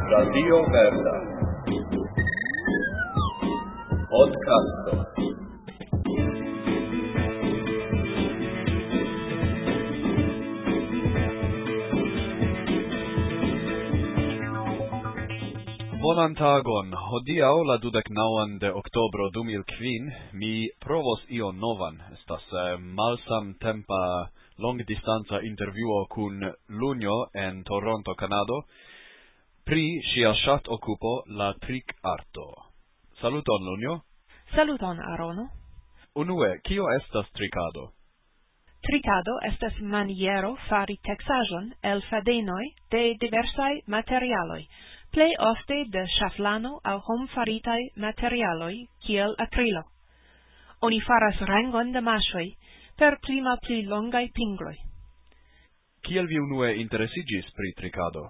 Radio Verda Podcasto. Bonan tagon. Hodiaŭ la 29 de oktobro 2005 mi provos ion novan. Estas malsamtempa longdistanca intervjuo kun Lunjo en Toronto, Kanado, pri ŝia ŝatokupo la trikarto. Saluton, Lunjo. Saluton, Arono. Unue, kio estas trikado? Trikado estas maniero fari teksaĵon el fadenoj de diversaj materialoj, plej ofte de ŝaflano aŭ homfaritaj materialoj kiel akrilo. Oni faras rangon de maŝoj per pli malpli longaj pingloj. Kiel vi unue interesiĝis pri trikado?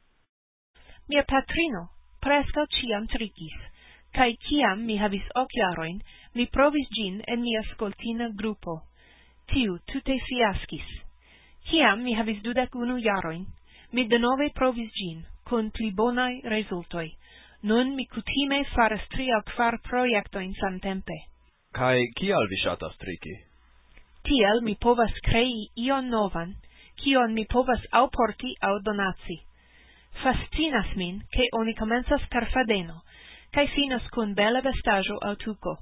Mia patrino preskaŭ ĉiam trikis, kaj kiam mi havis okjarojn, mi provis ĝin en mia skoltina grupo. Tiu tute fiaskis. Kiam mi havis 21 jarojn, mi denove provis ĝin, kun pli bonaj rezultoj. Nun mi kutime faras 3 aŭ 4 projektojn samtempe. Kaj kial vi ŝatas triki? Tiel mi povas krei ion novan, kion mi povas aŭ porti aŭ donaci. Fascinas min, ke oni komencas per fadeno, kaj finas kun bela vestaĵo aŭ tuko.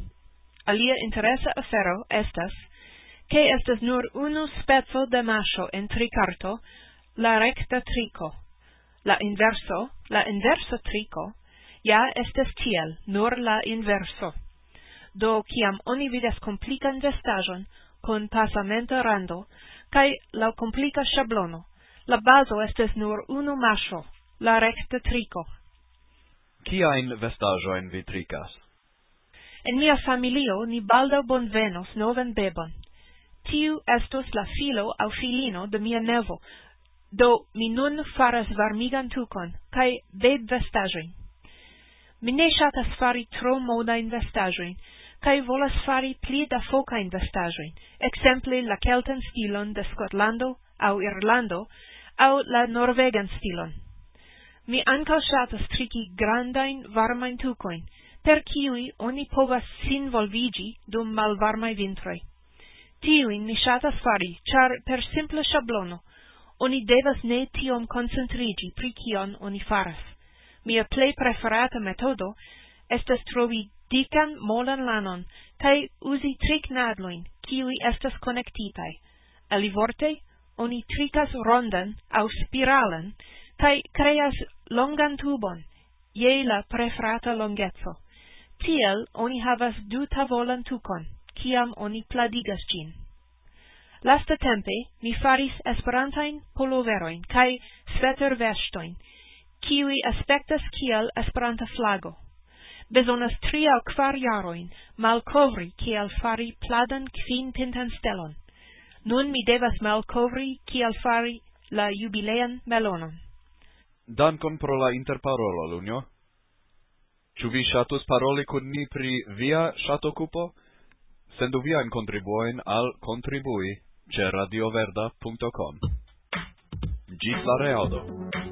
Alia interesa afero estas, ke estas nur unu speco de maŝo en trikarto, la rekta triko. La inverso triko, ja estas tiel, nur la inverso. Do, kiam oni vidas komplikan vestaĵon kun pasamenta rando, kaj laŭ komplika ŝablono, la bazo estas nur unu maŝo, la rekta triko. Kiajn vestaĵojn vi trikas? En mia familio ni baldaŭ bonvenos novan bebon. Tiu estos la filo aŭ filino de mia nevo, do mi nun faras varmigan tukon kaj bebvestaĵojn. Mi ne ŝatas fari tro modajn vestaĵojn, kaj volas fari pli da fokajn vestaĵojn, ekzemple la keltan stilon de Skotlando aŭ Irlando aŭ la norvegan stilon. Mi ankaŭ ŝatas triki grandajn varmajn tukojn, per kiuj oni povas sinvolviĝi dum malvarmaj vintroj. Tiujn mi ŝatas fari, ĉar per simpla ŝablono oni devas ne tiom koncentriĝi pri kion oni faras. Mia plej preferata metodo estas trovi dikan molan lanon kaj uzi triknadlojn, kiuj estas konektitaj. Alivorte, oni trikas rondan aŭ spiralan kaj kreas longan tubon je la preferata longeco. Tiel oni havas 2 tavolan tukon, kiam oni pladigas ĝin. Lastatempe mi faris esperantajn poloverojn kaj svetervestojn, kiuj aspektas kiel Esperanta flago. Bezonas 3 aŭ 4 jarojn malkovri kiel fari pladan kvinpintan stelon. Nun mi devas malkovri kiel fari la jubilean melonon. Dankon pro la interparolo, Lunjo. Ĉu vi ŝatus paroli kun ni pri via ŝatokupo? Sendu viajn kontribuojn al kontribui ĉe radioverda.com. Ĝis la reaŭdo.